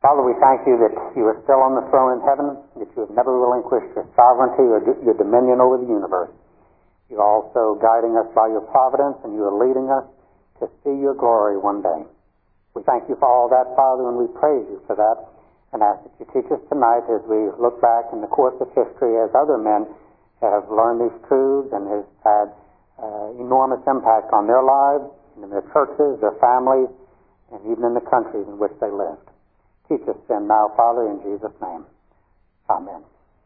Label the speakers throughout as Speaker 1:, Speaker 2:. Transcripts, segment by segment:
Speaker 1: Father, we thank you that you are still on the throne in heaven, that you have never relinquished your sovereignty or your dominion over the universe. You're also guiding us by your providence, and you are leading us to see your glory one day. We thank you for all that, Father, and we praise you for that, and ask that you teach us tonight as we look back in the course of history as other men have learned these truths and has had enormous impact on their lives, and in their churches, their families, and even in the countries in which they lived. Teach us then now, Father, in Jesus' name. Amen.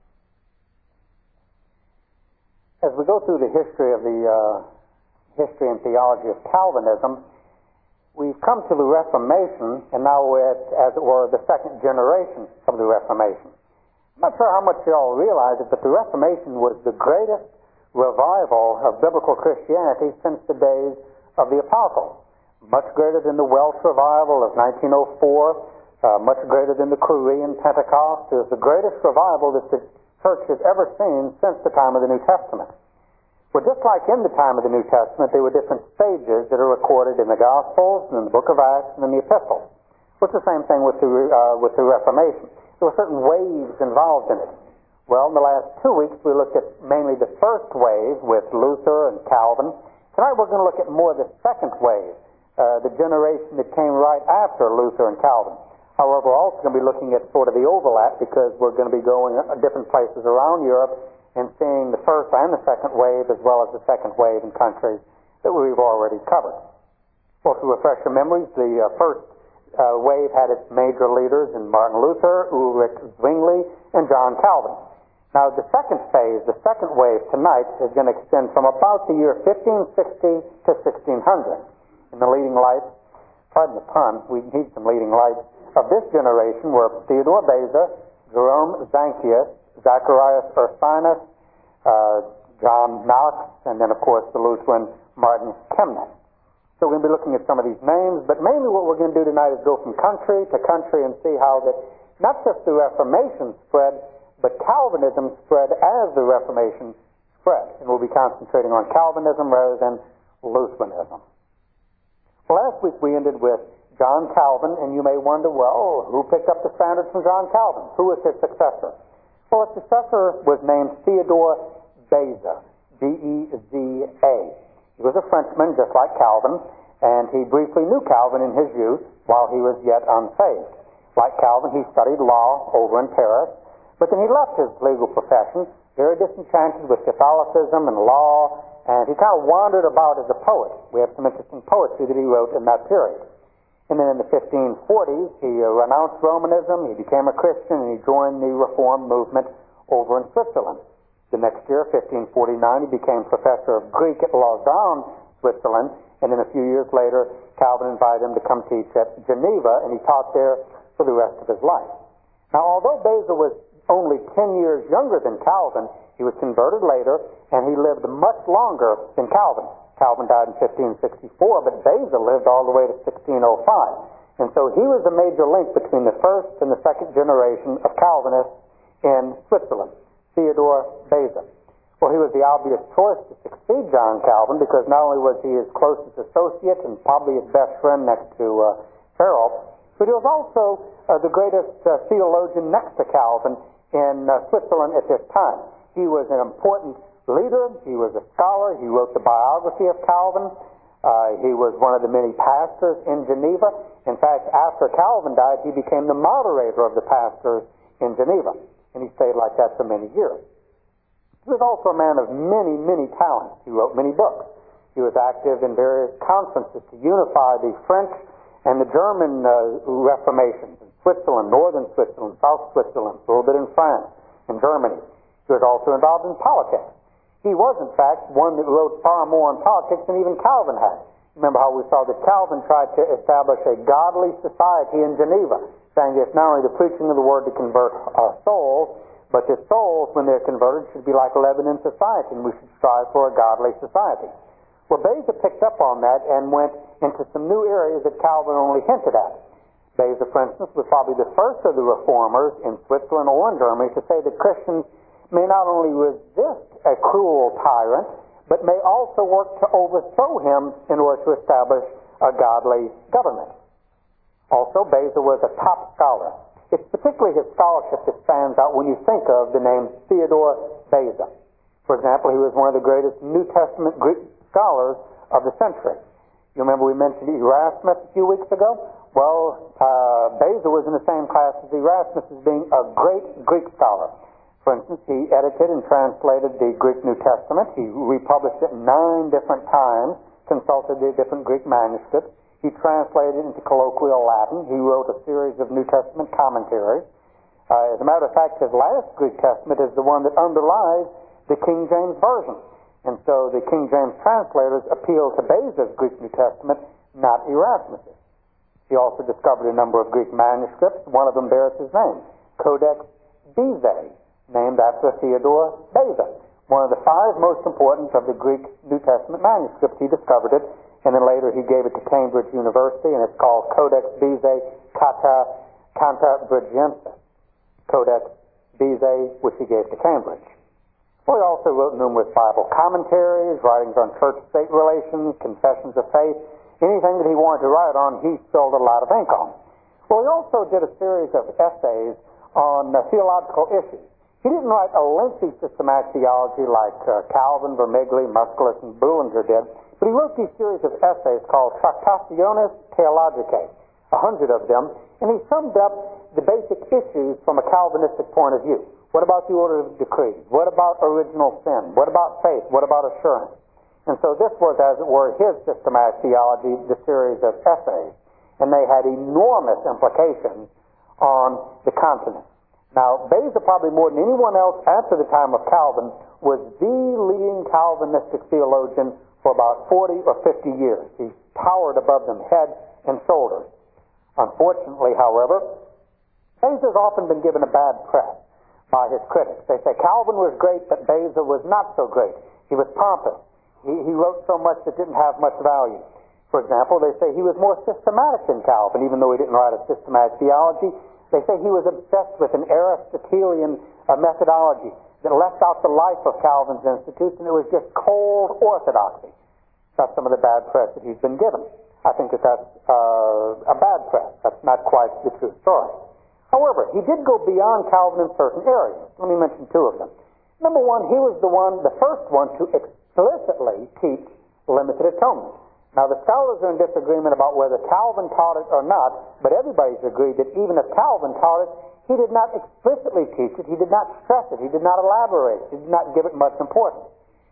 Speaker 1: As we go through the history of history and theology of Calvinism, we've come to the Reformation, and now we're at, as it were, the second generation of the Reformation. I'm not sure how much you all realize it, but the Reformation was the greatest revival of biblical Christianity since the days of the apostles. Much greater than the Welsh revival of 1904, much greater than the Korean Pentecost. It was the greatest revival that the church has ever seen since the time of the New Testament. Well, just like in the time of the New Testament, there were different stages that are recorded in the Gospels, and in the book of Acts, and in the Epistles. It's the same thing with the Reformation. There were certain waves involved in it. Well, in the last 2 weeks, we looked at mainly the first wave with Luther and Calvin. Tonight, we're going to look at more of the second wave, the generation that came right after Luther and Calvin. However, we're also going to be looking at sort of the overlap, because we're going to be going to different places around Europe and seeing the first and the second wave, as well as the second wave in countries that we've already covered. Well, to refresh your memories, the first wave had its major leaders in Martin Luther, Ulrich Zwingli, and John Calvin. Now, the second phase, the second wave tonight, is going to extend from about the year 1560 to 1600. And the leading lights, pardon the pun, we need some leading lights, of this generation were Theodore Beza, Jerome Zanchius, Zacharias Ursinus, John Knox, and then, of course, the Lutheran Martin Kemner. So we're going to be looking at some of these names, but mainly what we're going to do tonight is go from country to country and see how that not just the Reformation spread, but Calvinism spread as the Reformation spread. And we'll be concentrating on Calvinism rather than Lutheranism. Well, last week we ended with John Calvin, and you may wonder, well, who picked up the standard from John Calvin? Who was his successor? Well, his successor was named Theodore Beza, B-E-Z-A. He was a Frenchman, just like Calvin, and he briefly knew Calvin in his youth while he was yet unsaved. Like Calvin, he studied law over in Paris, but then he left his legal profession, very disenchanted with Catholicism and law, and he kind of wandered about as a poet. We have some interesting poetry that he wrote in that period. And then in the 1540s, he renounced Romanism, he became a Christian, and he joined the Reform movement over in Switzerland. The next year, 1549, he became professor of Greek at Lausanne, Switzerland, and then a few years later, Calvin invited him to come teach at Geneva, and he taught there for the rest of his life. Now, although Beza was only 10 years younger than Calvin, he was converted later, and he lived much longer than Calvin. Calvin died in 1564, but Beza lived all the way to 1605. And so he was a major link between the first and the second generation of Calvinists in Switzerland, Theodore Beza. Well, he was the obvious choice to succeed John Calvin, because not only was he his closest associate and probably his best friend next to Farel, but he was also the greatest theologian next to Calvin in Switzerland at this time. He was an important leader. He was a scholar. He wrote the biography of Calvin. He was one of the many pastors in Geneva. In fact, after Calvin died, he became the moderator of the pastors in Geneva, and he stayed like that for many years. He was also a man of many, many talents. He wrote many books. He was active in various conferences to unify the French and the German Reformations in Switzerland, northern Switzerland, south Switzerland, a little bit in France, in Germany. He was also involved in politics. He was, in fact, one that wrote far more on politics than even Calvin had. Remember how we saw that Calvin tried to establish a godly society in Geneva, saying it's not only the preaching of the word to convert our souls, but that souls, when they're converted, should be like Lebanon society, and we should strive for a godly society. Well, Beza picked up on that and went into some new areas that Calvin only hinted at. Beza, for instance, was probably the first of the reformers in Switzerland or in Germany to say that Christians may not only resist a cruel tyrant, but may also work to overthrow him in order to establish a godly government. Also, Beza was a top scholar. It's particularly his scholarship that stands out when you think of the name Theodore Beza. For example, he was one of the greatest New Testament Greek scholars of the century. You remember we mentioned Erasmus a few weeks ago? Well, Beza was in the same class as Erasmus as being a great Greek scholar. For instance, he edited and translated the Greek New Testament. He republished it 9 different times, consulted the different Greek manuscripts. He translated it into colloquial Latin. He wrote a series of New Testament commentaries. As a matter of fact, his last Greek Testament is the one that underlies the King James Version. And so the King James translators appealed to Beza's Greek New Testament, not Erasmus's. He also discovered a number of Greek manuscripts. One of them bears his name, Codex Bezae, named after Theodore Beza. One of the 5 most important of the Greek New Testament manuscripts. He discovered it, and then later he gave it to Cambridge University, and it's called Codex Bezae Cantabrigiensis. Codex Bezae, which he gave to Cambridge. Well, he also wrote numerous Bible commentaries, writings on church-state relations, confessions of faith. Anything that he wanted to write on, he spilled a lot of ink on. Well, he also did a series of essays on theological issues. He didn't write a lengthy systematic theology like Calvin, Vermigli, Musculus, and Bullinger did, but he wrote these series of essays called Tractationes Theologicae, 100 of them, and he summed up the basic issues from a Calvinistic point of view. What about the order of decrees? What about original sin? What about faith? What about assurance? And so this was, as it were, his systematic theology, the series of essays, and they had enormous implications on the continent. Now, Beza, probably more than anyone else after the time of Calvin, was the leading Calvinistic theologian for about 40 or 50 years. He towered above them head and shoulders. Unfortunately, however, Beza's often been given a bad press by his critics. They say Calvin was great, but Beza was not so great. He was pompous. He wrote so much that didn't have much value. For example, they say he was more systematic than Calvin, even though he didn't write a systematic theology. They say he was obsessed with an Aristotelian methodology that left out the life of Calvin's institutes, and it was just cold orthodoxy. That's some of the bad press that he's been given. I think that that's a bad press. That's not quite the true story. However, he did go beyond Calvin in certain areas. Let me mention 2 of them. Number 1, he was the first one to explicitly teach limited atonement. Now, the scholars are in disagreement about whether Calvin taught it or not, but everybody's agreed that even if Calvin taught it, he did not explicitly teach it, he did not stress it, he did not elaborate, he did not give it much importance.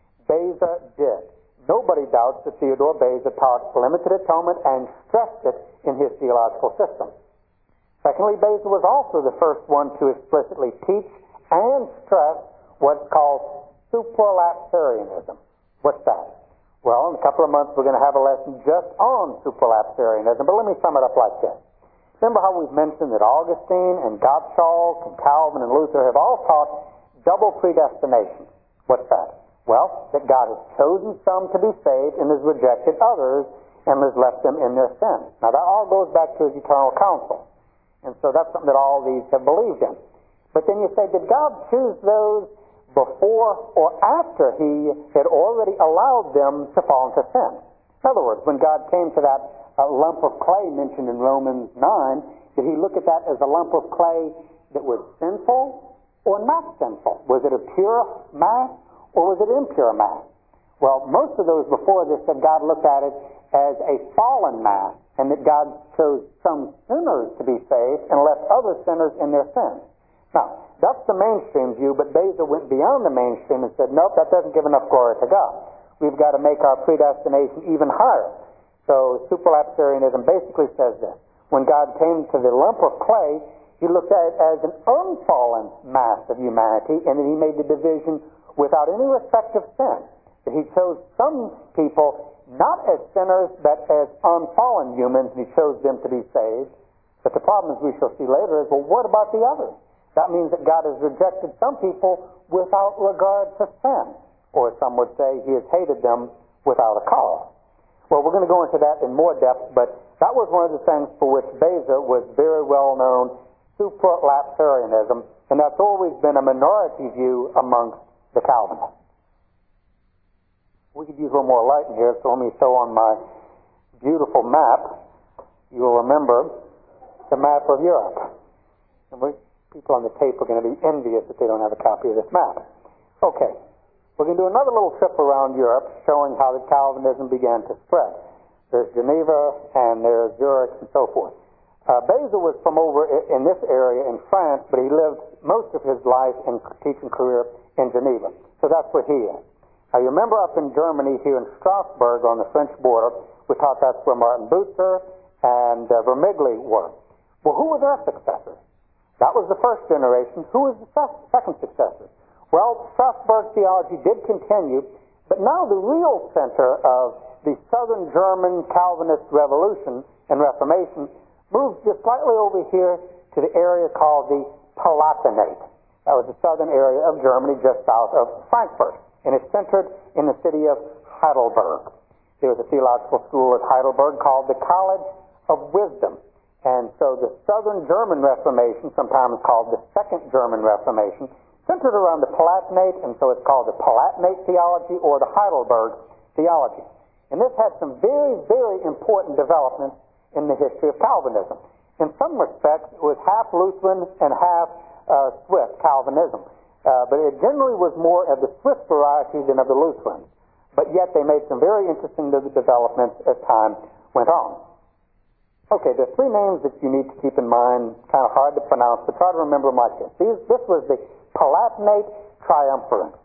Speaker 1: Beza did. Nobody doubts that Theodore Beza taught limited atonement and stressed it in his theological system. Secondly, Beza was also the first one to explicitly teach and stress what's called supralapsarianism. What's that? Well, in a couple of months we're going to have a lesson just on supralapsarianism, but let me sum it up like this. Remember how we've mentioned that Augustine and Gottschalk and Calvin and Luther have all taught double predestination. What's that? Well, that God has chosen some to be saved and has rejected others and has left them in their sin. Now that all goes back to his eternal counsel. And so that's something that all these have believed in. But then you say, did God choose those before or after he had already allowed them to fall into sin? In other words, when God came to that lump of clay mentioned in Romans 9, did he look at that as a lump of clay that was sinful or not sinful? Was it a pure mass or was it impure mass? Well, most of those before this said God looked at it as a fallen mass, and that God chose some sinners to be saved and left other sinners in their sins. Now, that's the mainstream view, but Beza went beyond the mainstream and said, nope, that doesn't give enough glory to God. We've got to make our predestination even higher. So supralapsarianism basically says this. When God came to the lump of clay, he looked at it as an unfallen mass of humanity, and then he made the division without any respect of sin. That he chose some people not as sinners, but as unfallen humans, and he chose them to be saved. But the problem, as we shall see later, is, well, what about the others? That means that God has rejected some people without regard to sin. Or some would say he has hated them without a cause. Well, we're going to go into that in more depth, but that was one of the things for which Beza was very well known, supralapsarianism, and that's always been a minority view amongst the Calvinists. We could use a little more light in here, so let me show on my beautiful map. You'll remember the map of Europe. And people on the tape are going to be envious that they don't have a copy of this map. Okay, we're going to do another little trip around Europe showing how the Calvinism began to spread. There's Geneva and there's Zurich and so forth. Beza was from over in this area in France, but he lived most of his life and teaching career in Geneva. So that's where he is. Now you remember up in Germany here in Strasbourg on the French border, we thought that's where Martin Bucer and Vermigli were. Well, who were their successors? That was the first generation. Who was the second successor? Well, Strasbourg theology did continue, but now the real center of the southern German Calvinist revolution and Reformation moved just slightly over here to the area called the Palatinate. That was the southern area of Germany just south of Frankfurt, and it's centered in the city of Heidelberg. There was a theological school at Heidelberg called the College of Wisdom. And so the Southern German Reformation, sometimes called the Second German Reformation, centered around the Palatinate, and so it's called the Palatinate theology or the Heidelberg theology. And this had some very, very important developments in the history of Calvinism. In some respects, it was half Lutheran and half Swiss Calvinism. But it generally was more of the Swiss variety than of the Lutheran. But yet they made some very interesting developments as time went on. Okay, there are three names that you need to keep in mind, kind of hard to pronounce, but try to remember them like this. This was the Palatinate Triumvirate.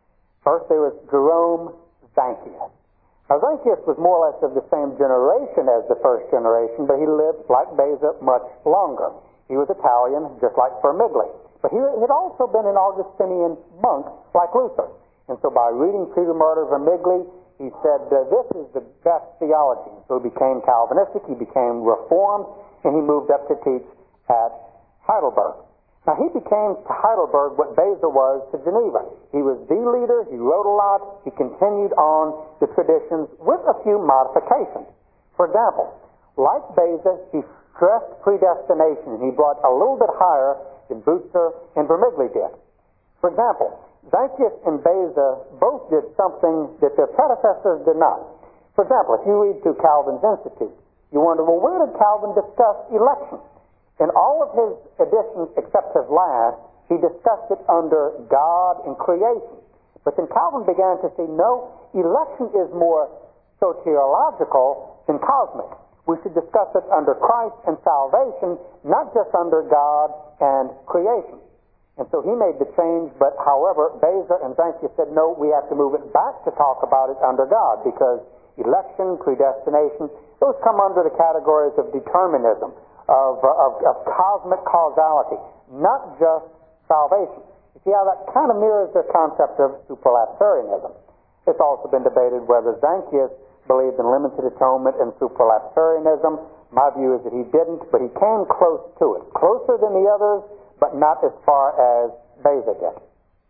Speaker 1: First there was Jerome Zanchius. Now Zanchius was more or less of the same generation as the first generation, but he lived, like Beza, much longer. He was Italian, just like Vermigli. But he had also been an Augustinian monk, like Luther. And so by reading Peter Martyr Vermigli, he said, this is the best theology. So he became Calvinistic, he became Reformed, and he moved up to teach at Heidelberg. Now he became to Heidelberg what Beza was to Geneva. He was the leader, he wrote a lot, he continued on the traditions with a few modifications. For example, like Beza, he stressed predestination, and he brought a little bit higher than Bucer and Vermigli did. For example, Zanchius and Beza both did something that their predecessors did not. For example, if you read through Calvin's Institute, you wonder, well, where did Calvin discuss election? In all of his editions, except his last, he discussed it under God and creation. But then Calvin began to see, no, election is more soteriological than cosmic. We should discuss it under Christ and salvation, not just under God and creation. And so he made the change, but however, Beza and Zanchius said, no, we have to move it back to talk about it under God, because election, predestination, those come under the categories of determinism, of cosmic causality, not just salvation. You see how that kind of mirrors the concept of supralapsarianism. It's also been debated whether Zanchius believed in limited atonement and supralapsarianism. My view is that he didn't, but he came close to it, closer than the others, but not as far as Beza did.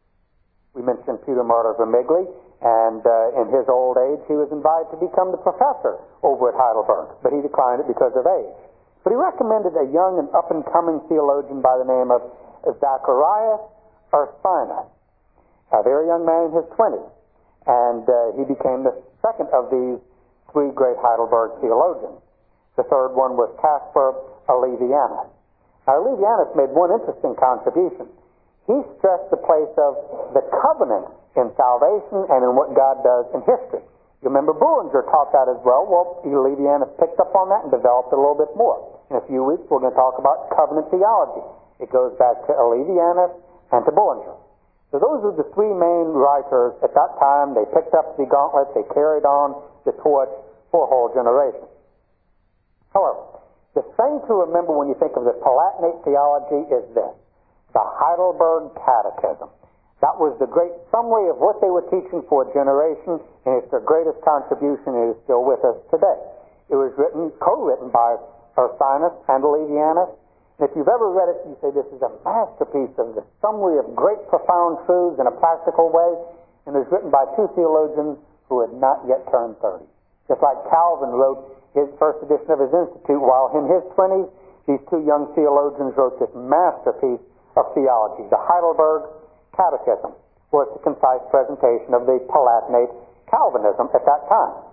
Speaker 1: We mentioned Peter Martyr Vermigli, and in his old age he was invited to become the professor over at Heidelberg, but he declined it because of age. But he recommended a young and up-and-coming theologian by the name of Zacharias Ursinus, a very young man in his 20s, and he became the second of these three great Heidelberg theologians. The third one was Caspar Olevianus. Now, Olevianus made one interesting contribution. He stressed the place of the covenant in salvation and in what God does in history. You remember Bullinger taught that as well. Well, Olevianus picked up on that and developed it a little bit more. In a few weeks, we're going to talk about covenant theology. It goes back to Olevianus and to Bullinger. So those are the three main writers at that time. They picked up the gauntlet. They carried on the torch for a whole generation. However, the thing to remember when you think of the Palatinate theology is this: the Heidelberg Catechism. That was the great summary of what they were teaching for a generation, and it's their greatest contribution, and it is still with us today. It was co-written by Ursinus and Olevianus, and if you've ever read it, you say this is a masterpiece of the summary of great profound truths in a practical way, and it was written by two theologians who had not yet turned 30. Just like Calvin wrote his first edition of his Institute, while in his 20s, these two young theologians wrote this masterpiece of theology. The Heidelberg Catechism was the concise presentation of the Palatinate Calvinism at that time.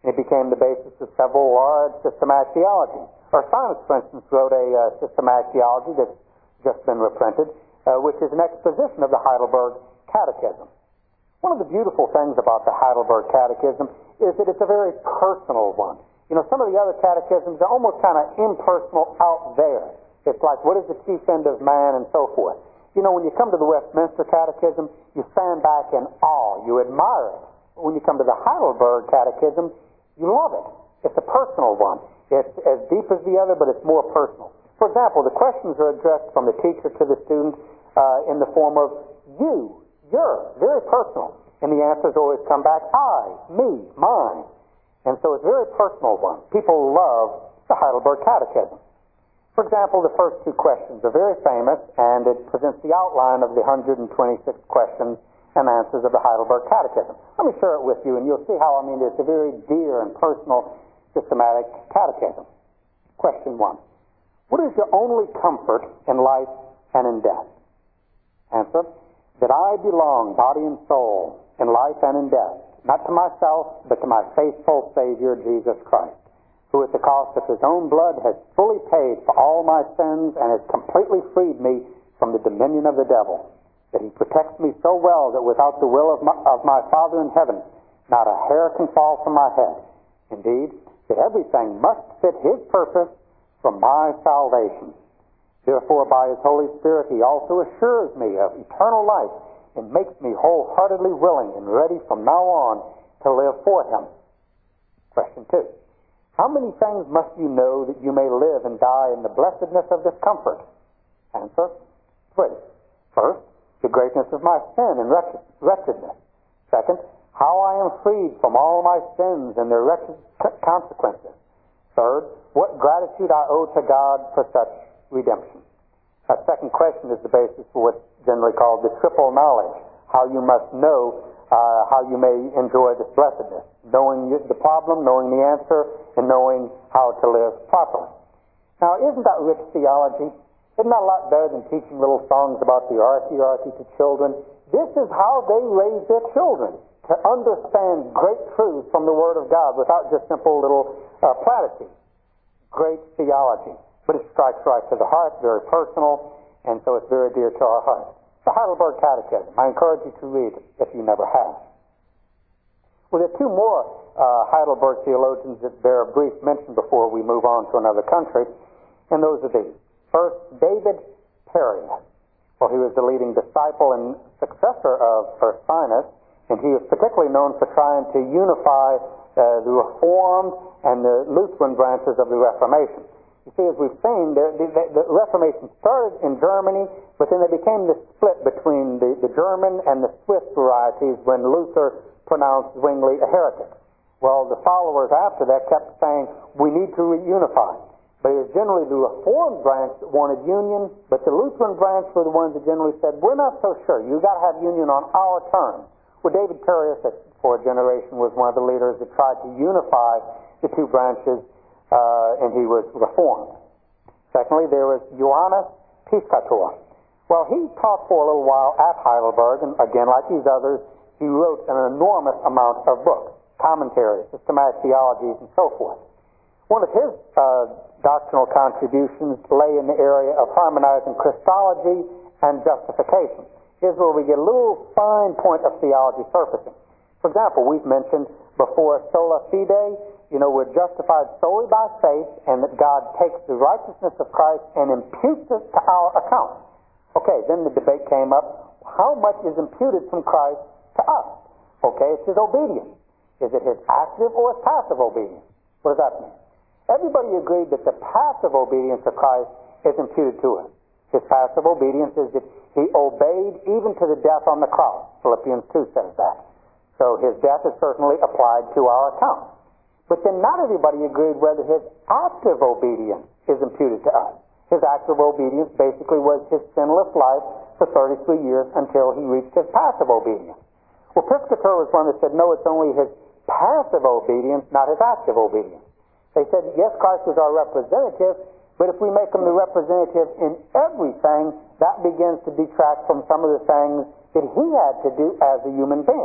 Speaker 1: and it became the basis of several large systematic theologies. Ursinus, for instance, wrote a systematic theology that's just been reprinted, which is an exposition of the Heidelberg Catechism. One of the beautiful things about the Heidelberg Catechism is that it's a very personal one. You know, some of the other catechisms are almost kind of impersonal, out there. It's like, what is the chief end of man, and so forth. You know, when you come to the Westminster Catechism, you stand back in awe. You admire it. When you come to the Heidelberg Catechism, you love it. It's a personal one. It's as deep as the other, but it's more personal. For example, the questions are addressed from the teacher to the student in the form of you, your, very personal. And the answers always come back, I, me, mine. And so it's a very personal one. People love the Heidelberg Catechism. For example, the first two questions are very famous, and it presents the outline of the 126 questions and answers of the Heidelberg Catechism. Let me share it with you, and you'll see how, it's a very dear and personal systematic catechism. Question 1. What is your only comfort in life and in death? Answer. That I belong, body and soul, in life and in death, not to myself, but to my faithful Savior, Jesus Christ, who at the cost of his own blood has fully paid for all my sins and has completely freed me from the dominion of the devil, that he protects me so well that without the will of my Father in heaven, not a hair can fall from my head. Indeed, that everything must fit his purpose for my salvation. Therefore, by his Holy Spirit, he also assures me of eternal life and makes me wholeheartedly willing and ready from now on to live for him. Question 2. How many things must you know that you may live and die in the blessedness of this comfort? Answer. 3. First, the greatness of my sin and wretchedness. Second, how I am freed from all my sins and their wretched consequences. Third, what gratitude I owe to God for such redemption. That second question is the basis for what's generally called the triple knowledge, how you must know how you may enjoy this blessedness, knowing the problem, knowing the answer, and knowing how to live properly. Now, isn't that rich theology? Isn't that a lot better than teaching little songs about the arty to children? This is how they raise their children, to understand great truths from the Word of God without just simple little platitudes. Great theology. But it strikes right to the heart, very personal, and so it's very dear to our heart. The Heidelberg Catechism. I encourage you to read it if you never have. Well, there are two more Heidelberg theologians that bear a brief mention before we move on to another country, and those are these. First, David Perry. Well, he was the leading disciple and successor of Ursinus, and he was particularly known for trying to unify the Reformed and the Lutheran branches of the Reformation. You see, as we've seen, the Reformation started in Germany, but then there became this split between the German and the Swiss varieties when Luther pronounced Zwingli a heretic. Well, the followers after that kept saying, we need to reunify. But it was generally the Reformed branch that wanted union, but the Lutheran branch were the ones that generally said, we're not so sure. You've got to have union on our terms. Well, David Perry, for a generation, was one of the leaders that tried to unify the two branches, and he was Reformed. Secondly, there was Johannes Piscator. Well, he taught for a little while at Heidelberg, and again, like these others, he wrote an enormous amount of books, commentaries, systematic theologies, and so forth. One of his doctrinal contributions lay in the area of harmonizing Christology and justification. Here's where we get a little fine point of theology surfacing. For example, we've mentioned before sola fide, we're justified solely by faith, and that God takes the righteousness of Christ and imputes it to our account. Okay, then the debate came up, how much is imputed from Christ to us? Okay, it's his obedience. Is it his active or his passive obedience? What does that mean? Everybody agreed that the passive obedience of Christ is imputed to us. His passive obedience is that he obeyed even to the death on the cross. Philippians 2 says that. So his death is certainly applied to our account. But then not everybody agreed whether his active obedience is imputed to us. His active obedience basically was his sinless life for 33 years until he reached his passive obedience. Well, Piscator was one that said, no, it's only his passive obedience, not his active obedience. They said, yes, Christ was our representative, but if we make him the representative in everything, that begins to detract from some of the things that he had to do as a human being.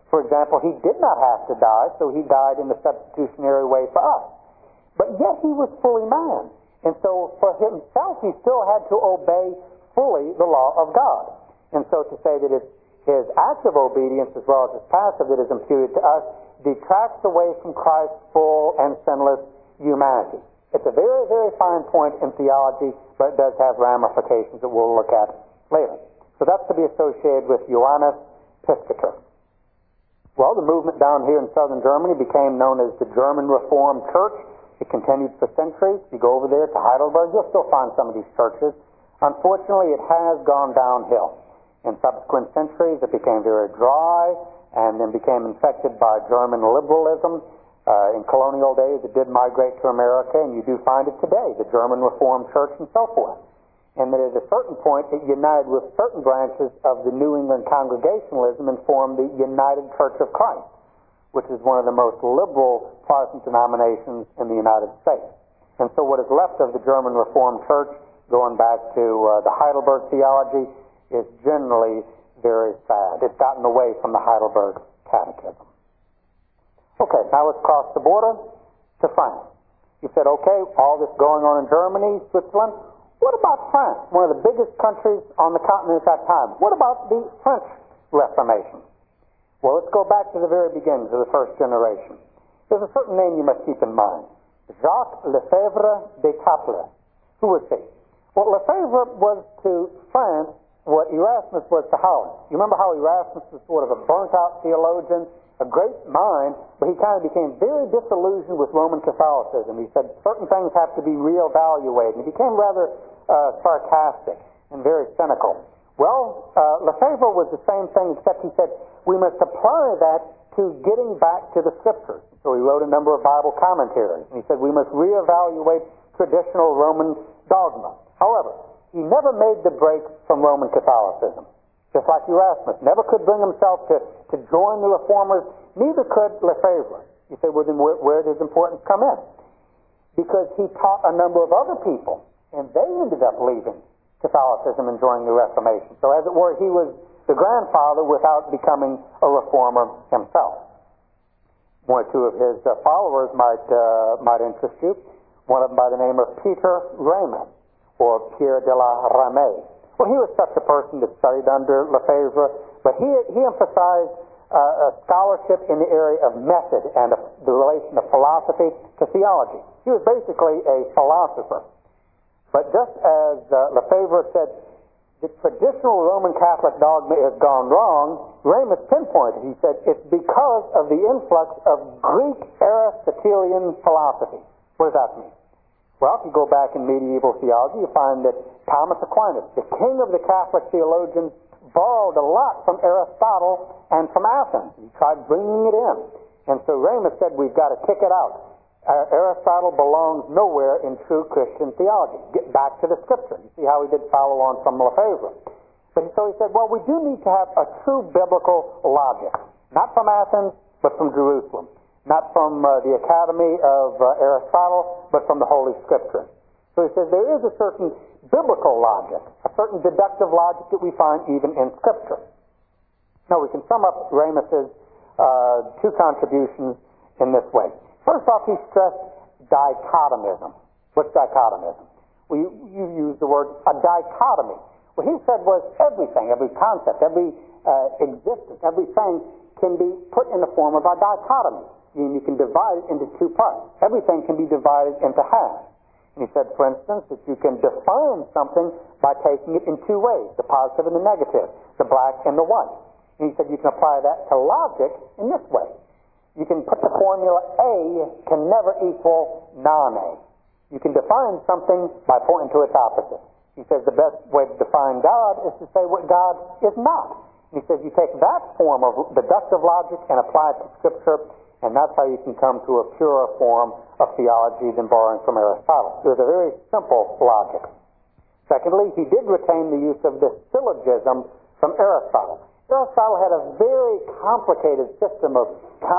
Speaker 1: For example, he did not have to die, so he died in the substitutionary way for us. But yet he was fully man. And so for himself, he still had to obey fully the law of God. And so to say that it's his active obedience as well as his passive that is imputed to us detracts away from Christ's full and sinless humanity. It's a very, very fine point in theology, but it does have ramifications that we'll look at later. So that's to be associated with Johannes Piscator. Well, the movement down here in southern Germany became known as the German Reformed Church. It continued for centuries. You go over there to Heidelberg, you'll still find some of these churches. Unfortunately, it has gone downhill. In subsequent centuries, it became very dry and then became infected by German liberalism. In colonial days, it did migrate to America, and you do find it today, the German Reformed Church and so forth. And that at a certain point, it united with certain branches of the New England Congregationalism and formed the United Church of Christ, which is one of the most liberal Protestant denominations in the United States. And so what is left of the German Reformed Church, going back to the Heidelberg theology, is generally very sad. It's gotten away from the Heidelberg Catechism. Okay, now let's cross the border to France. You said, okay, all this going on in Germany, Switzerland. What about France, one of the biggest countries on the continent at that time? What about the French Reformation? Well, let's go back to the very beginnings of the first generation. There's a certain name you must keep in mind. Jacques Lefebvre d'Etaples. Who was he? Well, Lefebvre was to France what Erasmus was to Holland. You remember how Erasmus was sort of a burnt-out theologian, a great mind, but he kind of became very disillusioned with Roman Catholicism. He said certain things have to be reevaluated. He became rather sarcastic and very cynical. Well, Lefebvre was the same thing, except he said we must apply that to getting back to the Scriptures. So he wrote a number of Bible commentaries. And he said we must reevaluate traditional Roman dogma. However, he never made the break from Roman Catholicism. Just like Erasmus never could bring himself to join the Reformers, neither could Lefebvre. You say, well, then where does importance come in? Because he taught a number of other people, and they ended up leaving Catholicism and joining the Reformation. So as it were, he was the grandfather without becoming a reformer himself. One or two of his followers might interest you. One of them by the name of Peter Raymond, or Pierre de la Ramée. Well, he was such a person that studied under Lefebvre, but he emphasized a scholarship in the area of method and the relation of philosophy to theology. He was basically a philosopher. But just as Lefebvre said, the traditional Roman Catholic dogma has gone wrong, Ramus pinpointed, he said, it's because of the influx of Greek Aristotelian philosophy. What does that mean? Well, if you go back in medieval theology, you find that Thomas Aquinas, the king of the Catholic theologians, borrowed a lot from Aristotle and from Athens. He tried bringing it in. And so Ramus said, we've got to kick it out. Aristotle belongs nowhere in true Christian theology. Get back to the Scripture. You see how he did follow on from Lefebvre. So he said, well, we do need to have a true biblical logic. Not from Athens, but from Jerusalem. Not from the Academy of Aristotle, but from the Holy Scripture. So he says there is a certain biblical logic, a certain deductive logic that we find even in Scripture. Now we can sum up Ramus's two contributions in this way. First off, he stressed dichotomism. What's dichotomism? Well, you used the word a dichotomy. What he said was everything, every concept, every existence, everything can be put in the form of a dichotomy. You can divide it into two parts. Everything can be divided into halves. And he said, for instance, that you can define something by taking it in two ways, the positive and the negative, the black and the white. And he said you can apply that to logic in this way. You can put the formula A can never equal non-A. You can define something by pointing to its opposite. He says the best way to define God is to say what God is not. And he says you take that form of deductive logic and apply it to Scripture, and that's how you can come to a purer form of theology than borrowing from Aristotle. It was a very simple logic. Secondly, he did retain the use of the syllogism from Aristotle. Aristotle had a very complicated system of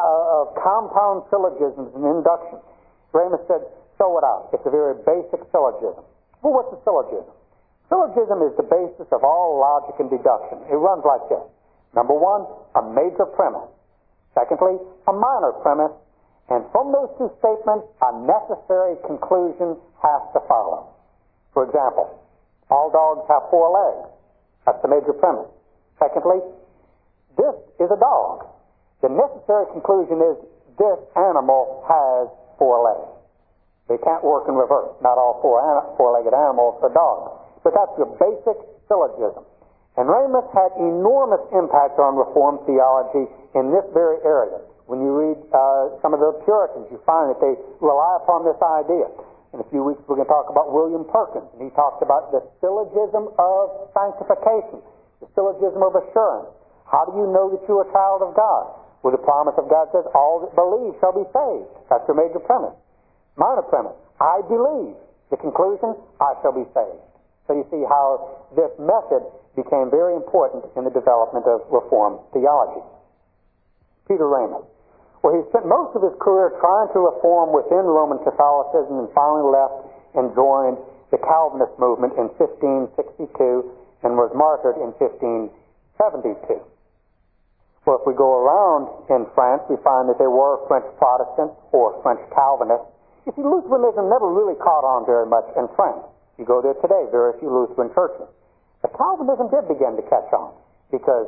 Speaker 1: compound syllogisms and induction. Ramus said, throw it out. It's a very basic syllogism. Well, what's a syllogism? Syllogism is the basis of all logic and deduction. It runs like this. Number one, a major premise. Secondly, a minor premise. And from those two statements, a necessary conclusion has to follow. For example, all dogs have four legs. That's the major premise. Secondly, this is a dog. The necessary conclusion is this animal has four legs. They can't work in reverse. Not all four-legged animals are dogs. But that's your basic syllogism. And Ramus had enormous impact on Reformed theology in this very area. When you read some of the Puritans, you find that they rely upon this idea. In a few weeks, we're going to talk about William Perkins, and he talked about the syllogism of sanctification, the syllogism of assurance. How do you know that you're a child of God? Well, the promise of God says, all that believe shall be saved. That's your major premise. Minor premise, I believe. The conclusion, I shall be saved. So you see how this method became very important in the development of Reformed theology. Peter Raymond. Well, he spent most of his career trying to reform within Roman Catholicism and finally left and joined the Calvinist movement in 1562 and was martyred in 1572. Well, if we go around in France, we find that there were French Protestants or French Calvinists. You see, Lutheranism never really caught on very much in France. You go there today, very few Lutheran churches. But Calvinism did begin to catch on because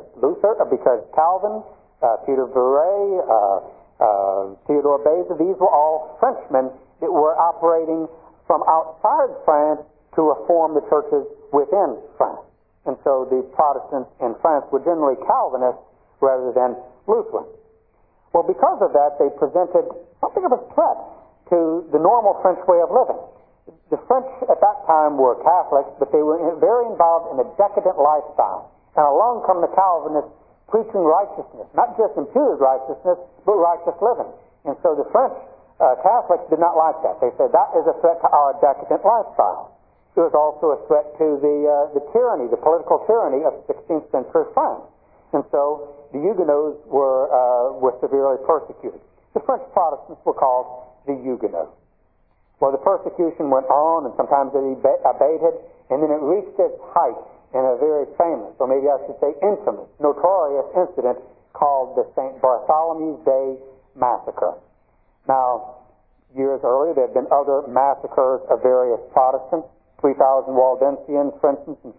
Speaker 1: Calvin, Peter Buret, Theodore Beza, these were all Frenchmen that were operating from outside France to reform the churches within France. And so the Protestants in France were generally Calvinists rather than Lutheran. Well, because of that, they presented something of a threat to the normal French way of living. The French at that time were Catholics, but they were very involved in a decadent lifestyle. And along come the Calvinists preaching righteousness, not just imputed righteousness, but righteous living. And so the French Catholics did not like that. They said that is a threat to our decadent lifestyle. It was also a threat to the tyranny, the political tyranny of 16th century France. And so the Huguenots were severely persecuted. The French Protestants were called the Huguenots. Well, the persecution went on, and sometimes it abated, and then it reached its height in a very famous, or maybe I should say infamous, notorious incident called the St. Bartholomew's Day Massacre. Now, years earlier, there had been other massacres of various Protestants, 3,000 Waldensians, for instance, in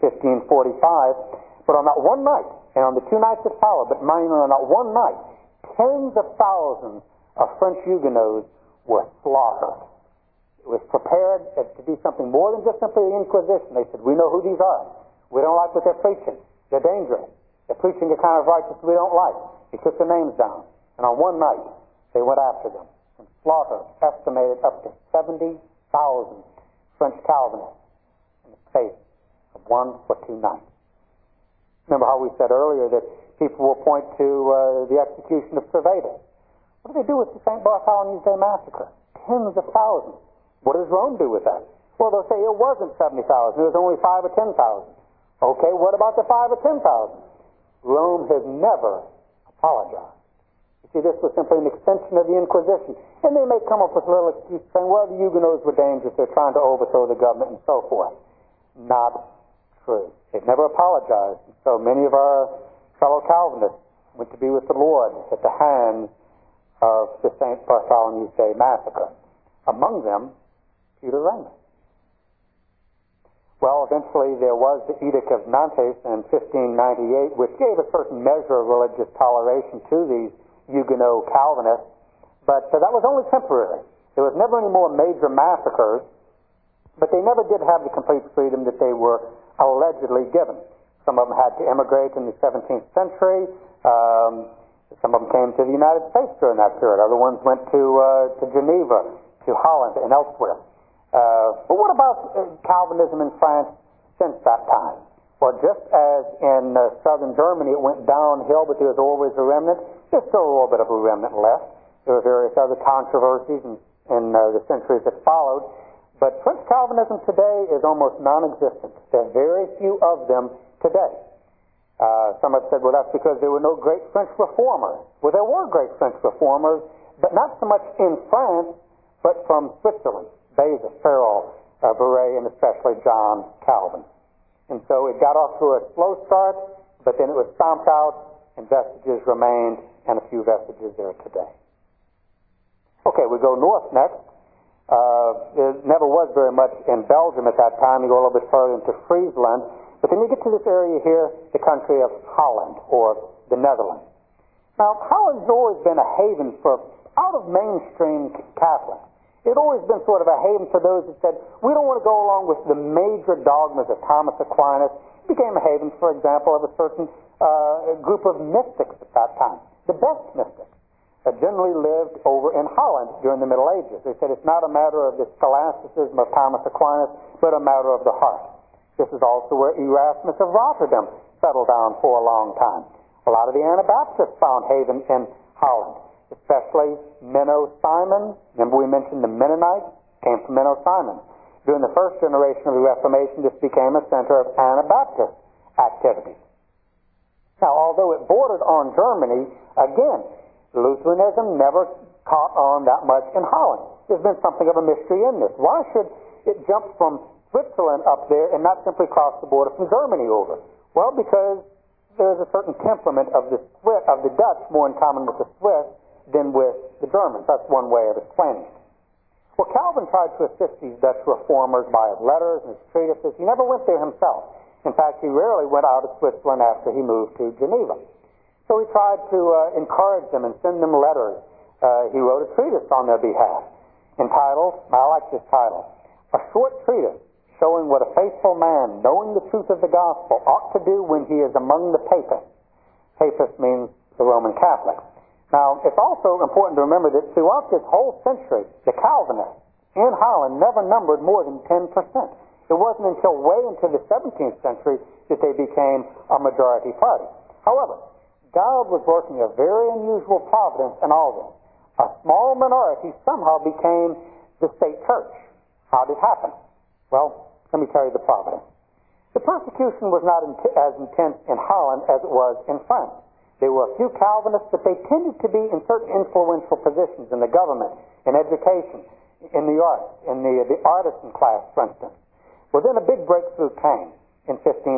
Speaker 1: 1545. But on that one night, and on the two nights that followed, but mainly on that one night, tens of thousands of French Huguenots were slaughtered. It was prepared to do something more than just simply the Inquisition. They said, we know who these are. We don't like what they're preaching. They're dangerous. They're preaching a kind of righteousness we don't like. He took their names down. And on one night, they went after them and slaughtered, estimated up to 70,000 French Calvinists in the space of 1 or 2 nights. Remember how we said earlier that people will point to the execution of Servetus. What do they do with the St. Bartholomew's Day Massacre? Tens of thousands. What does Rome do with that? Well, they'll say it wasn't 70,000. It was only 5 or 10,000. Okay, what about the 5 or 10,000? Rome has never apologized. You see, this was simply an extension of the Inquisition. And they may come up with little excuses saying, well, the Huguenots were dangerous. They're trying to overthrow the government and so forth. Not true. They've never apologized. So many of our fellow Calvinists went to be with the Lord at the hands of the St. Bartholomew's Day Massacre. Among them, Peter Raymond. Well, eventually there was the Edict of Nantes in 1598, which gave a certain measure of religious toleration to these Huguenot Calvinists, but that was only temporary. There was never any more major massacres, but they never did have the complete freedom that they were allegedly given. Some of them had to immigrate in the 17th century. Some of them came to the United States during that period. Other ones went to Geneva, to Holland, and elsewhere. But what about Calvinism in France since that time? Well, just as in southern Germany it went downhill, but there was always a remnant, there's still a little bit of a remnant left. There were various other controversies in the centuries that followed. But French Calvinism today is almost non-existent. There are very few of them today. Some have said, well, that's because there were no great French reformers. Well, there were great French reformers, but not so much in France, but from Switzerland. Beza, Farel, Buret, and especially John Calvin. And so it got off to a slow start, but then it was stomped out, and vestiges remained and a few vestiges there today. Okay, we go north next. There never was very much in Belgium at that time. You go a little bit further into Friesland. But then you get to this area here, the country of Holland, or the Netherlands. Now, Holland's always been a haven for out of mainstream Catholics. It had always been sort of a haven for those that said, we don't want to go along with the major dogmas of Thomas Aquinas. It became a haven, for example, of a certain group of mystics at that time. The best mystics generally lived over in Holland during the Middle Ages. They said it's not a matter of the scholasticism of Thomas Aquinas, but a matter of the heart. This is also where Erasmus of Rotterdam settled down for a long time. A lot of the Anabaptists found haven in Holland, especially Menno Simon. Remember we mentioned the Mennonites came from Menno Simon. During the first generation of the Reformation, this became a center of Anabaptist activities. Now, although it bordered on Germany, again, Lutheranism never caught on that much in Holland. There's been something of a mystery in this. Why should it jump from Switzerland up there and not simply cross the border from Germany over? Well, because there's a certain temperament of the Dutch more in common with the Swiss than with the Germans. That's one way of explaining it. Well, Calvin tried to assist these Dutch reformers by his letters and his treatises. He never went there himself. In fact, he rarely went out of Switzerland after he moved to Geneva. So he tried to encourage them and send them letters. He wrote a treatise on their behalf entitled, I like this title, A Short Treatise Showing What a Faithful Man, Knowing the Truth of the Gospel, Ought to Do When He Is Among the Papists. Papist means the Roman Catholic. Now, it's also important to remember that throughout this whole century, the Calvinists in Holland never numbered more than 10%. It wasn't until way into the 17th century that they became a majority party. However, God was working a very unusual providence in all this. A small minority somehow became the state church. How did it happen? Well, let me tell you the providence. The persecution was not as intense in Holland as it was in France. There were a few Calvinists, but they tended to be in certain influential positions in the government, in education, in the arts, in the artisan class, for instance. Well, then a big breakthrough came in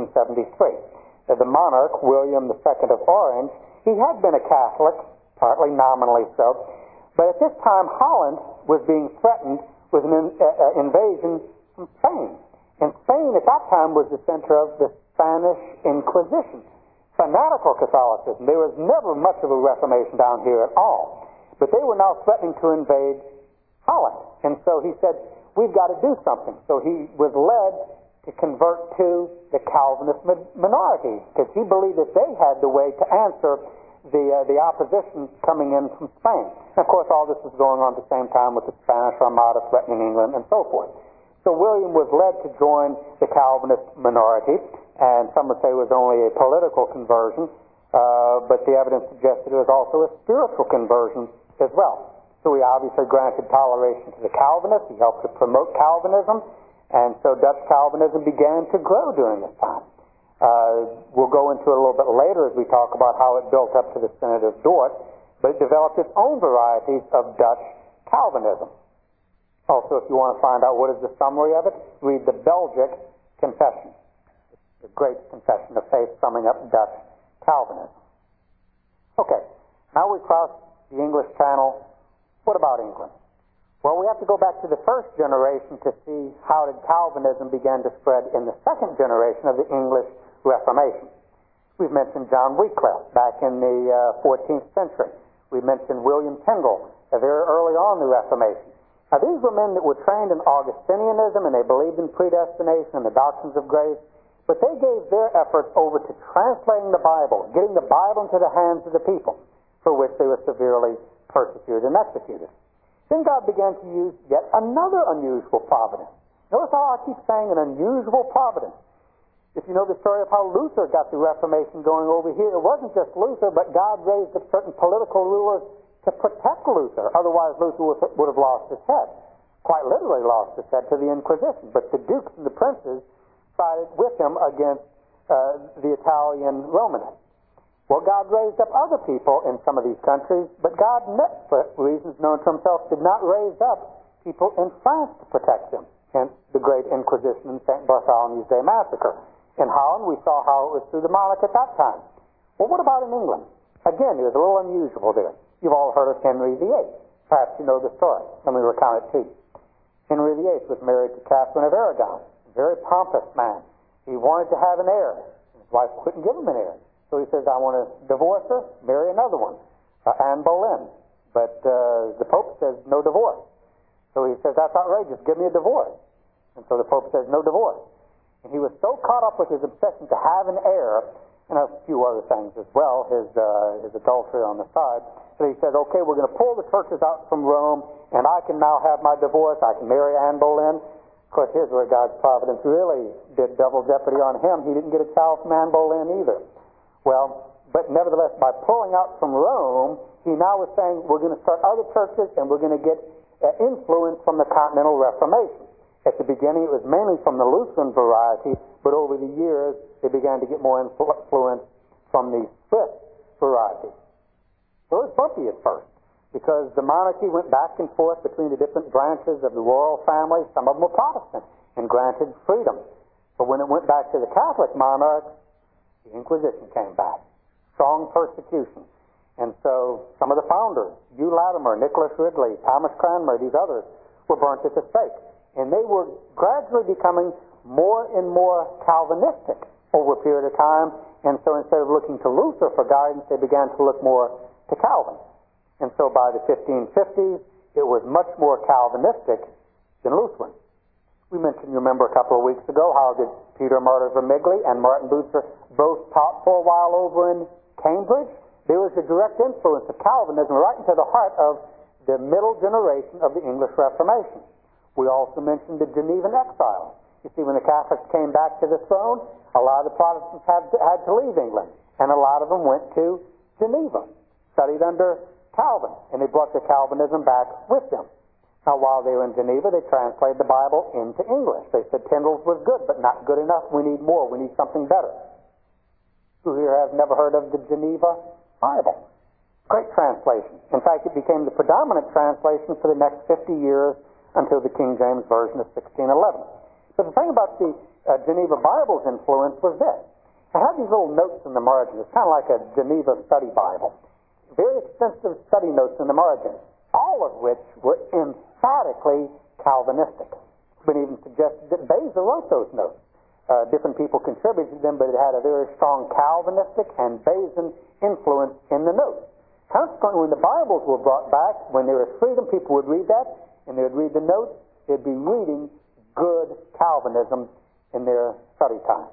Speaker 1: 1573. The monarch, William II of Orange, he had been a Catholic, partly nominally so, but at this time Holland was being threatened with an invasion from Spain. And Spain at that time was the center of the Spanish Inquisition, fanatical Catholicism. There was never much of a Reformation down here at all. But they were now threatening to invade Holland. And so he said, we've got to do something. So he was led to convert to the Calvinist minority, because he believed that they had the way to answer the opposition coming in from Spain. And of course, all this was going on at the same time with the Spanish Armada threatening England and so forth. So William was led to join the Calvinist minority, and some would say it was only a political conversion, but the evidence suggested it was also a spiritual conversion as well. So he obviously granted toleration to the Calvinists. He helped to promote Calvinism. And so Dutch Calvinism began to grow during this time. We'll go into it a little bit later as we talk about how it built up to the Synod of Dort, but it developed its own varieties of Dutch Calvinism. Also, if you want to find out what is the summary of it, read the Belgic Confession, the great confession of faith summing up Dutch Calvinism. Okay, now we cross the English Channel. What about England? Well, we have to go back to the first generation to see how did Calvinism begin to spread in the second generation of the English Reformation. We've mentioned John Wycliffe back in the 14th century. We've mentioned William Tyndale very early on in the Reformation. Now, these were men that were trained in Augustinianism, and they believed in predestination and the doctrines of grace, but they gave their efforts over to translating the Bible, getting the Bible into the hands of the people, for which they were severely persecuted and executed. Then God began to use yet another unusual providence. Notice how I keep saying an unusual providence. If you know the story of how Luther got the Reformation going over here, it wasn't just Luther, but God raised up certain political rulers to protect Luther. Otherwise, Luther would have lost his head. Quite literally lost his head to the Inquisition. But the dukes and the princes sided with him against the Italian Romanists. Well, God raised up other people in some of these countries, but God, for reasons known to himself, did not raise up people in France to protect them. Hence the Great Inquisition and St. Bartholomew's Day Massacre. In Holland, we saw how it was through the monarch at that time. Well, what about in England? Again, it was a little unusual there. You've all heard of Henry VIII. Perhaps you know the story. Let me recount it to you. Henry VIII was married to Catherine of Aragon, a very pompous man. He wanted to have an heir. His wife couldn't give him an heir. So he says, I want to divorce her, marry another one, Anne Boleyn. But the Pope says, no divorce. So he says, that's outrageous. Give me a divorce. And so the Pope says, no divorce. And he was so caught up with his obsession to have an heir, and a few other things as well, his adultery on the side, that he said, okay, we're going to pull the churches out from Rome, and I can now have my divorce. I can marry Anne Boleyn. Of course, here's where God's providence really did double jeopardy on him. He didn't get a child from Anne Boleyn either. Well, but nevertheless, by pulling out from Rome, he now was saying, we're going to start other churches, and we're going to get influence from the Continental Reformation. At the beginning, it was mainly from the Lutheran variety, but over the years, they began to get more influence from the Swiss variety. So it was bumpy at first, because the monarchy went back and forth between the different branches of the royal family. Some of them were Protestant and granted freedom. But when it went back to the Catholic monarchs, the Inquisition came back. Strong persecution. And so some of the founders, Hugh Latimer, Nicholas Ridley, Thomas Cranmer, these others, were burnt at the stake. And they were gradually becoming more and more Calvinistic over a period of time. And so instead of looking to Luther for guidance, they began to look more to Calvin. And so by the 1550s, it was much more Calvinistic than Lutheran. We mentioned, you remember a couple of weeks ago, how did Peter Martyr Vermigli and Martin Bucer both taught for a while over in Cambridge? There was a direct influence of Calvinism right into the heart of the middle generation of the English Reformation. We also mentioned the Genevan exiles. You see, when the Catholics came back to the throne, a lot of the Protestants had to leave England, and a lot of them went to Geneva, studied under Calvin, and they brought the Calvinism back with them. Now, while they were in Geneva, they translated the Bible into English. They said Tyndale's was good, but not good enough. We need more. We need something better. Who here has never heard of the Geneva Bible? Great translation. In fact, it became the predominant translation for the next 50 years until the King James Version of 1611. But the thing about the Geneva Bible's influence was this. It had these little notes in the margin. It's kind of like a Geneva study Bible. Very extensive study notes in the margin, all of which were emphatically Calvinistic. It's been even suggested that Beza wrote those notes. Different people contributed them, but it had a very strong Calvinistic and Bezan influence in the notes. Consequently, when the Bibles were brought back, when there was freedom, people would read that, and they would read the notes. They'd be reading good Calvinism in their study time.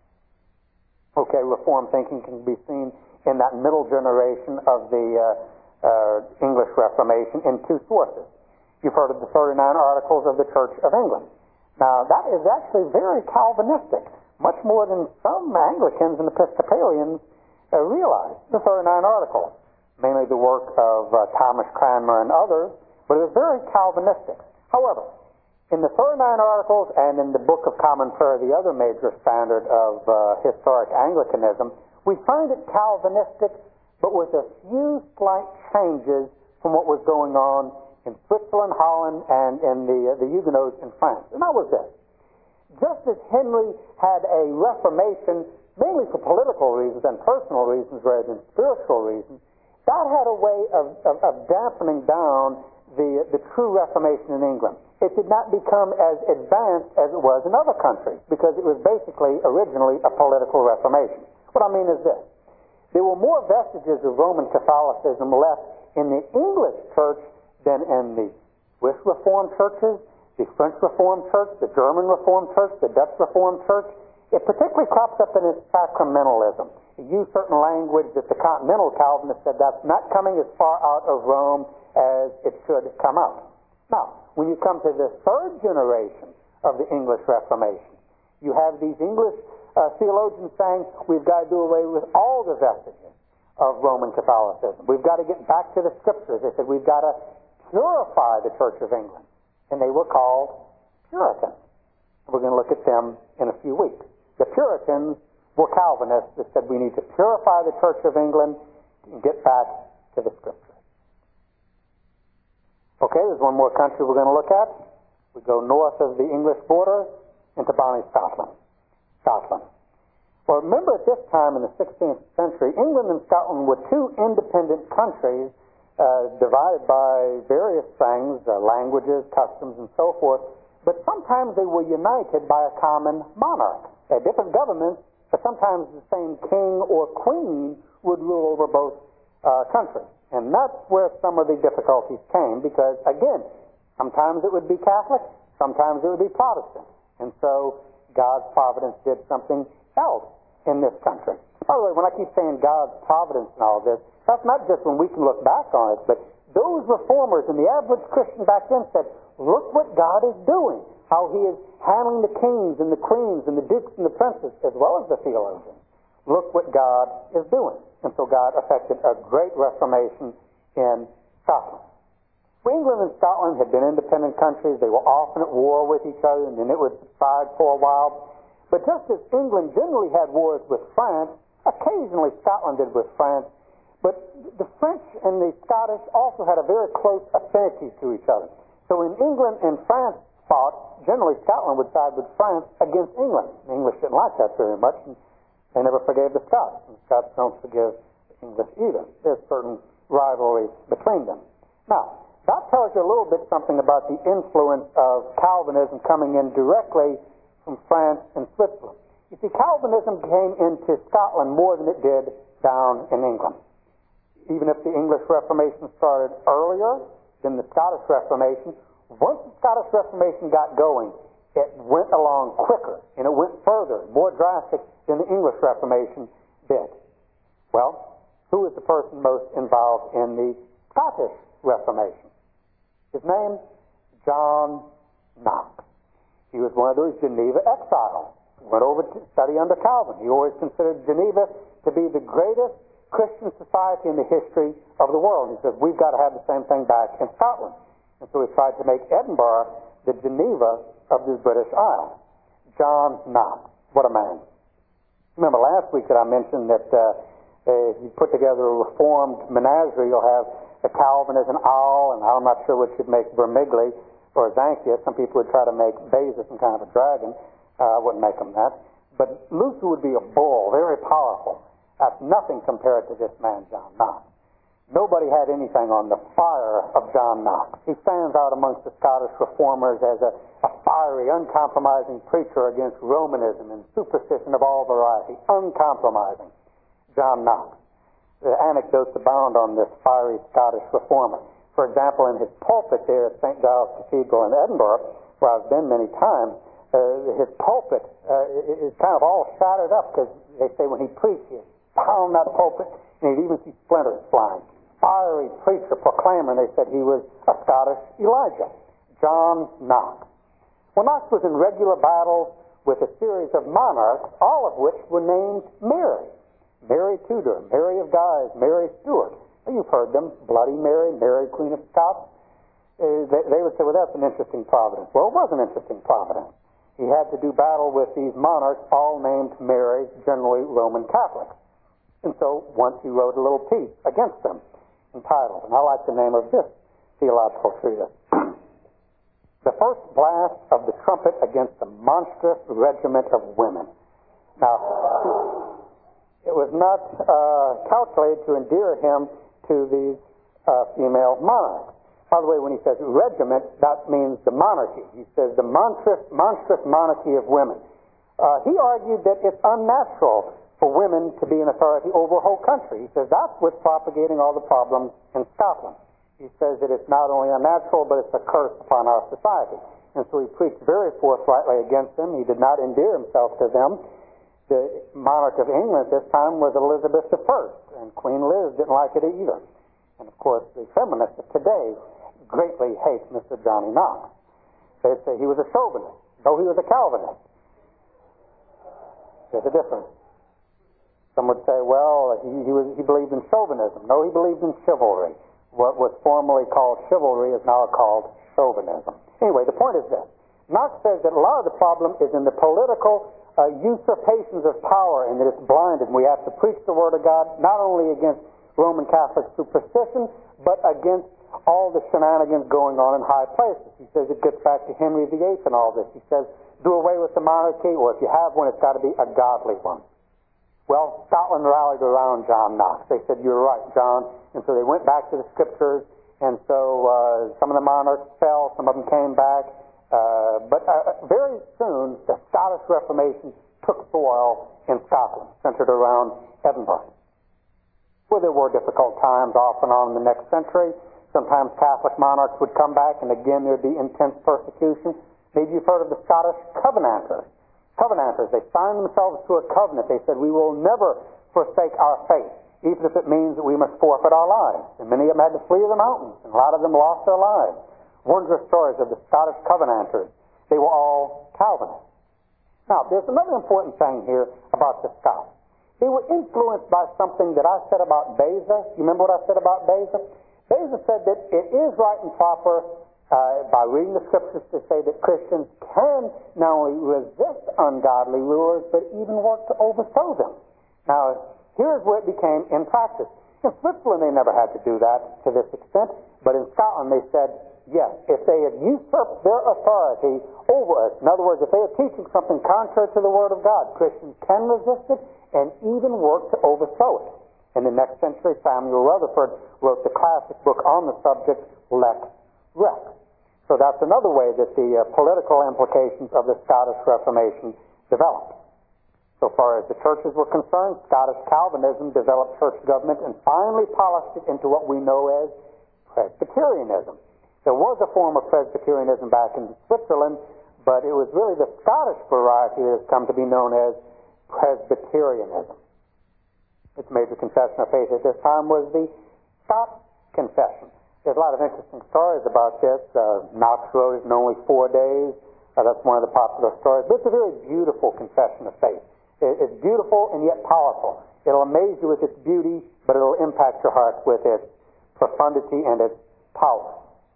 Speaker 1: Okay, Reformed thinking can be seen in that middle generation of the English Reformation in two sources. You've heard of the 39 Articles of the Church of England. Now, that is actually very Calvinistic, much more than some Anglicans and Episcopalians realize. The 39 Articles, mainly the work of Thomas Cranmer and others, but it was very Calvinistic. However, in the 39 Articles and in the Book of Common Prayer, the other major standard of historic Anglicanism, we find it Calvinistic, but with a few slight changes from what was going on in Switzerland, Holland, and in the Huguenots in France. And that was this. Just as Henry had a reformation, mainly for political reasons and personal reasons rather than spiritual reasons, that had a way of dampening down the true Reformation in England. It did not become as advanced as it was in other countries, because it was basically originally a political Reformation. What I mean is this. There were more vestiges of Roman Catholicism left in the English church than in the Swiss Reformed churches, the French Reformed church, the German Reformed church, the Dutch Reformed church. It particularly crops up in its sacramentalism. It used certain language that the Continental Calvinists said that's not coming as far out of Rome as it should come out. Now, when you come to the third generation of the English Reformation, you have these English theologians saying we've got to do away with all the vestiges of Roman Catholicism. We've got to get back to the Scriptures. They said we've got to purify the Church of England. And they were called Puritans. We're going to look at them in a few weeks. The Puritans were Calvinists that said we need to purify the Church of England and get back to the Scriptures. Okay, there's one more country we're going to look at. We go north of the English border into Bonnie, Scotland. Well, remember at this time in the 16th century, England and Scotland were two independent countries divided by various things, languages, customs, and so forth. But sometimes they were united by a common monarch. They had different governments, but sometimes the same king or queen would rule over both countries. And that's where some of the difficulties came because, again, sometimes it would be Catholic, sometimes it would be Protestant. And so God's providence did something else in this country. By the way, when I keep saying God's providence and all this, that's not just when we can look back on it, but those reformers and the average Christian back then said, look what God is doing, how He is handling the kings and the queens and the dukes and the princes, as well as the theologians. Look what God is doing. And so God effected a great reformation in Scotland. England and Scotland had been independent countries. They were often at war with each other, and then it would subside for a while. But just as England generally had wars with France, occasionally Scotland did with France, but the French and the Scottish also had a very close affinity to each other. So when England and France fought, generally Scotland would side with France against England. The English didn't like that very much, and they never forgave the Scots. And the Scots don't forgive the English either. There's certain rivalry between them. Now, that tells you a little bit something about the influence of Calvinism coming in directly from France and Switzerland. You see, Calvinism came into Scotland more than it did down in England. Even if the English Reformation started earlier than the Scottish Reformation, once the Scottish Reformation got going, it went along quicker, and it went further, more drastic than the English Reformation did. Well, who is the person most involved in the Scottish Reformation? His name, John Knox. He was one of those Geneva exiles. He went over to study under Calvin. He always considered Geneva to be the greatest Christian society in the history of the world. He says, we've got to have the same thing back in Scotland. And so he tried to make Edinburgh the Geneva of the British Isles. John Knox. What a man. Remember last week that I mentioned that if you put together a Reformed menagerie, you'll have a Calvin as an owl, and I'm not sure what you'd make Vermigli or Zanchius. Some people would try to make Beza some kind of a dragon. I wouldn't make them that. But Luther would be a bull, very powerful. That's nothing compared to this man, John Knox. Nobody had anything on the fire of John Knox. He stands out amongst the Scottish reformers as a fiery, uncompromising preacher against Romanism and superstition of all variety. Uncompromising. John Knox. The anecdotes abound on this fiery Scottish reformer. For example, in his pulpit there at St. Giles Cathedral in Edinburgh, where I've been many times, his pulpit is kind of all shattered up because they say when he preached, he'd pound that pulpit and he'd even see splinters flying. Fiery preacher, proclaimer, and they said he was a Scottish Elijah. John Knox. Well, Knox was in regular battles with a series of monarchs, all of which were named Mary. Mary Tudor, Mary of Guise, Mary Stuart. You've heard them. Bloody Mary, Mary Queen of Scots. They would say, well, that's an interesting providence. Well, it was an interesting providence. He had to do battle with these monarchs, all named Mary, generally Roman Catholics. And so once he wrote a little piece against them, entitled, and I like the name of this theological treatise, The First Blast of the Trumpet Against the Monstrous Regiment of Women. Now, it was not calculated to endear him to these female monarchs. By the way, when he says regiment, that means the monarchy. He says the monstrous monarchy of women. He argued that it's unnatural for women to be in authority over a whole country. He says that's what's propagating all the problems in Scotland. He says that it's not only unnatural, but it's a curse upon our society. And so he preached very forthrightly against them. He did not endear himself to them. The monarch of England at this time was Elizabeth I, and Queen Liz didn't like it either. And of course, the feminists of today greatly hate Mr. Johnny Knox. They say he was a chauvinist. No, he was a Calvinist. There's a difference. Some would say, well, he believed in chauvinism. No, he believed in chivalry. What was formerly called chivalry is now called chauvinism. Anyway, the point is this. Knox says that a lot of the problem is in the political usurpations of power, and that it's blinded. We have to preach the Word of God not only against Roman Catholic superstition, but against all the shenanigans going on in high places. He says it gets back to Henry VIII and all this. He says, do away with the monarchy, or if you have one, it's got to be a godly one. Scotland rallied around John Knox. They said, "You're right, John." And so they went back to the Scriptures, and so some of the monarchs fell, some of them came back. But very soon, the Scottish Reformation took soil in Scotland, centered around Edinburgh, where there were difficult times off and on in the next century. Sometimes Catholic monarchs would come back, and again there'd be intense persecution. Maybe you've heard of the Scottish Covenanters. Covenanters, they signed themselves to a covenant. They said, "We will never forsake our faith, even if it means that we must forfeit our lives." And many of them had to flee the mountains, and a lot of them lost their lives. Wondrous stories of the Scottish Covenanters. They were all Calvinists. Now, there's another important thing here about the Scots. They were influenced by something that I said about Beza. You remember what I said about Beza? Beza said that it is right and proper by reading the Scriptures to say that Christians can not only resist ungodly rulers, but even work to overthrow them. Now, here's where it became in practice. In Switzerland, they never had to do that to this extent, but in Scotland, they said, yes, if they had usurped their authority over us, in other words, if they are teaching something contrary to the Word of God, Christians can resist it and even work to overthrow it. In the next century, Samuel Rutherford wrote the classic book on the subject, Lex Rex. So that's another way that the political implications of the Scottish Reformation developed. So far as the churches were concerned, Scottish Calvinism developed church government and finally polished it into what we know as Presbyterianism. There was a form of Presbyterianism back in Switzerland, but it was really the Scottish variety that has come to be known as Presbyterianism. Its major confession of faith at this time was the Scots Confession. There's a lot of interesting stories about this. Knox wrote it in only 4 days. That's one of the popular stories. But it's a very beautiful confession of faith. It's beautiful and yet powerful. It'll amaze you with its beauty, but it'll impact your heart with its profundity and its power.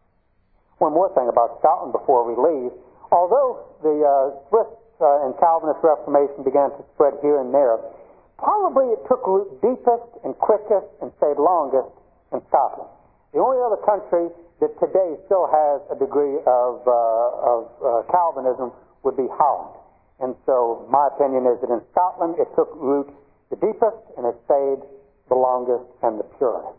Speaker 1: One more thing about Scotland before we leave. Although the Swiss and Calvinist Reformation began to spread here and there, probably it took root deepest and quickest and stayed longest in Scotland. The only other country that today still has a degree of Calvinism would be Holland. And so my opinion is that in Scotland it took root the deepest and it stayed the longest and the purest.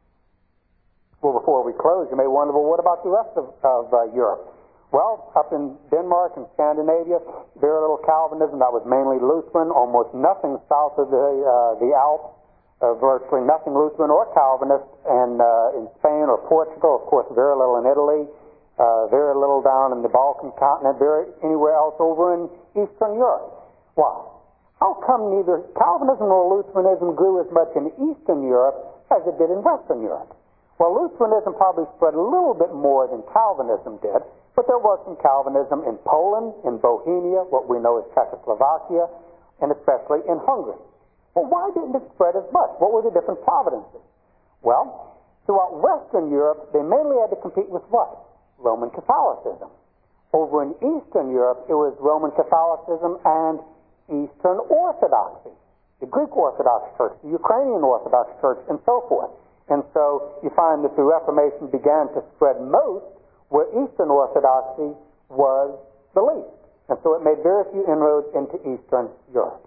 Speaker 1: Well, before we close, you may wonder, well, what about the rest of Europe? Well, up in Denmark and Scandinavia, very little Calvinism. That was mainly Lutheran, almost nothing south of the Alps. Virtually nothing Lutheran or Calvinist, and in Spain or Portugal, of course, very little in Italy, very little down in the Balkan continent, very anywhere else over in Eastern Europe. Why? How come neither Calvinism nor Lutheranism grew as much in Eastern Europe as it did in Western Europe? Well, Lutheranism probably spread a little bit more than Calvinism did, but there was some Calvinism in Poland, in Bohemia, what we know as Czechoslovakia, and especially in Hungary. Well, why didn't it spread as much? What were the different providences? Well, throughout Western Europe, they mainly had to compete with what? Roman Catholicism. Over in Eastern Europe, it was Roman Catholicism and Eastern Orthodoxy, the Greek Orthodox Church, the Ukrainian Orthodox Church, and so forth. And so you find that the Reformation began to spread most where Eastern Orthodoxy was the least. And so it made very few inroads into Eastern Europe.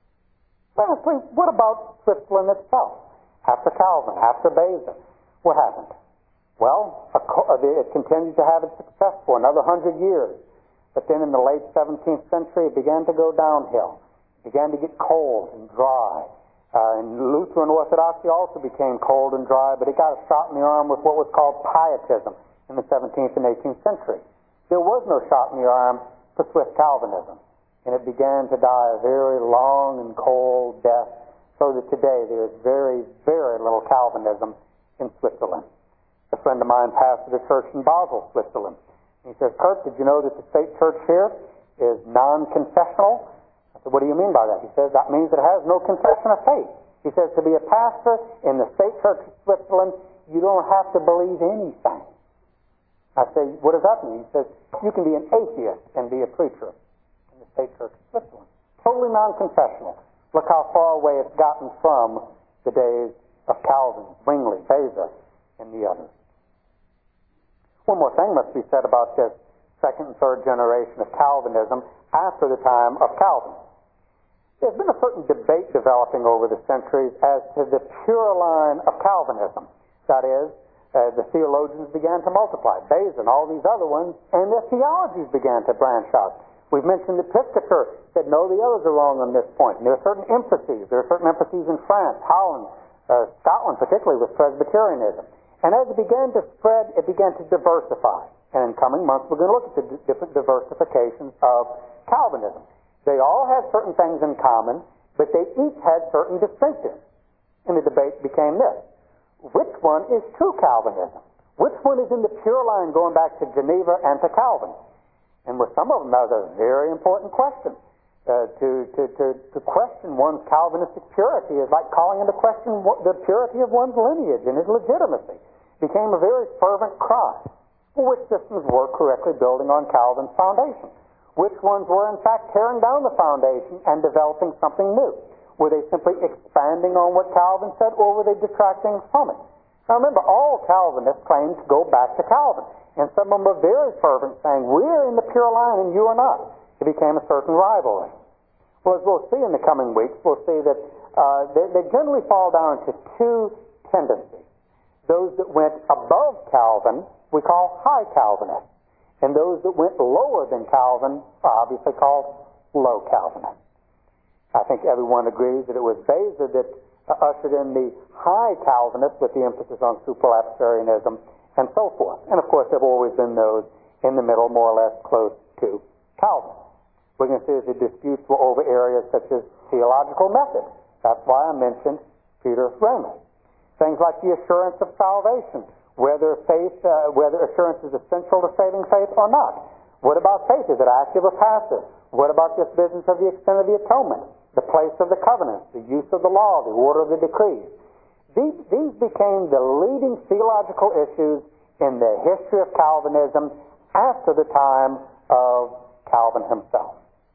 Speaker 1: Lastly, what about Switzerland itself? After Calvin, after Beza, what happened? Well, it continued to have its success for another 100 years. But then in the late 17th century, it began to go downhill. It began to get cold and dry. And Lutheran Orthodoxy also became cold and dry, but it got a shot in the arm with what was called Pietism in the 17th and 18th century. There was no shot in the arm for Swiss Calvinism. And it began to die a very long and cold death, so that today there is very, very little Calvinism in Switzerland. A friend of mine pastored a church in Basel, Switzerland. He says, "Kurt, did you know that the state church here is non-confessional?" I said, "What do you mean by that?" He says, "That means it has no confession of faith." He says, "To be a pastor in the state church of Switzerland, you don't have to believe anything." I say, "What does that mean?" He says, "You can be an atheist and be a preacher." State Church of Switzerland. Totally non-confessional. Look how far away it's gotten from the days of Calvin, Zwingli, Beza, and the others. One more thing must be said about this second and third generation of Calvinism after the time of Calvin. There's been a certain debate developing over the centuries as to the pure line of Calvinism. That is, the theologians began to multiply, Beza and all these other ones, and their theologies began to branch out. We've mentioned the Piscator said, no, the others are wrong on this point. And there are certain emphases. There are certain emphases in France, Holland, Scotland, particularly with Presbyterianism. And as it began to spread, it began to diversify. And in coming months, we're going to look at the different diversifications of Calvinism. They all had certain things in common, but they each had certain distinctives. And the debate became this. Which one is true Calvinism? Which one is in the pure line going back to Geneva and to Calvin? And with some of them, that was a very important question. To question one's Calvinistic purity is like calling into question the purity of one's lineage and his legitimacy. It became a very fervent cry. Which systems were correctly building on Calvin's foundation? Which ones were, in fact, tearing down the foundation and developing something new? Were they simply expanding on what Calvin said, or were they detracting from it? Now remember, all Calvinists claim to go back to Calvin. And some of them are very fervent, saying, we're in the pure line and you are not. It became a certain rivalry. Well, as we'll see in the coming weeks, we'll see that they generally fall down to two tendencies. Those that went above Calvin, we call high Calvinists. And those that went lower than Calvin are obviously called low Calvinists. I think everyone agrees that it was Beza that ushered in the high Calvinists with the emphasis on supralapsarianism and so forth. And of course, there have always been those in the middle, more or less close to Calvin. We're going to see that the disputes were over areas such as theological methods. That's why I mentioned Peter Raymond. Things like the assurance of salvation, whether assurance is essential to saving faith or not. What about faith? Is it active or passive? What about this business of the extent of the atonement, the place of the covenant, the use of the law, the order of the decrees? These became the leading theological issues in the history of Calvinism after the time of Calvin himself.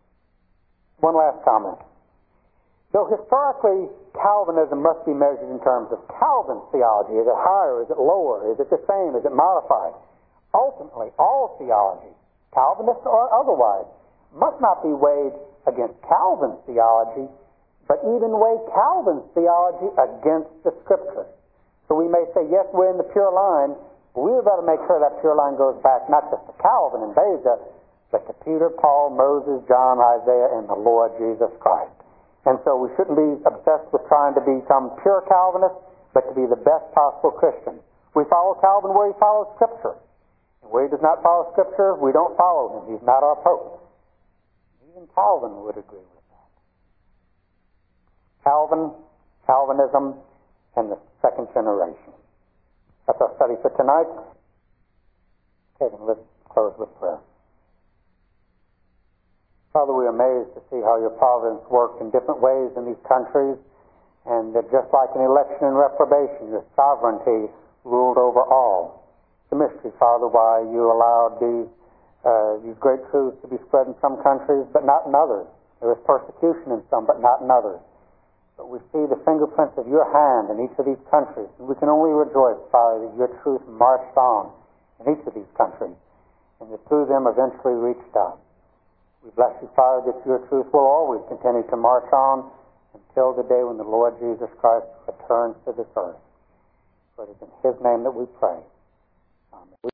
Speaker 1: One last comment. Though historically Calvinism must be measured in terms of Calvin's theology, is it higher, is it lower, is it the same, is it modified? Ultimately, all theology, Calvinist or otherwise, must not be weighed against Calvin's theology, but even weigh Calvin's theology against the Scriptures. So we may say, yes, we're in the pure line, but we've got to make sure that pure line goes back not just to Calvin and Beza, but to Peter, Paul, Moses, John, Isaiah, and the Lord Jesus Christ. And so we shouldn't be obsessed with trying to become pure Calvinists, but to be the best possible Christians. We follow Calvin where he follows Scripture. And where he does not follow Scripture, we don't follow him. He's not our Pope. Even Calvin would agree with that. Calvinism, and the second generation. That's our study for tonight. Okay, then let's close with prayer. Father, we are amazed to see how your providence worked in different ways in these countries, and that just like an election and reprobation, your sovereignty ruled over all. The mystery, Father, why you allowed these great truths to be spread in some countries, but not in others. There was persecution in some, but not in others. But we see the fingerprints of your hand in each of these countries, and we can only rejoice, Father, that your truth marched on in each of these countries, and that through them eventually reached us. We bless you, Father, that your truth will always continue to march on until the day when the Lord Jesus Christ returns to this earth. For it is in his name that we pray. Amen.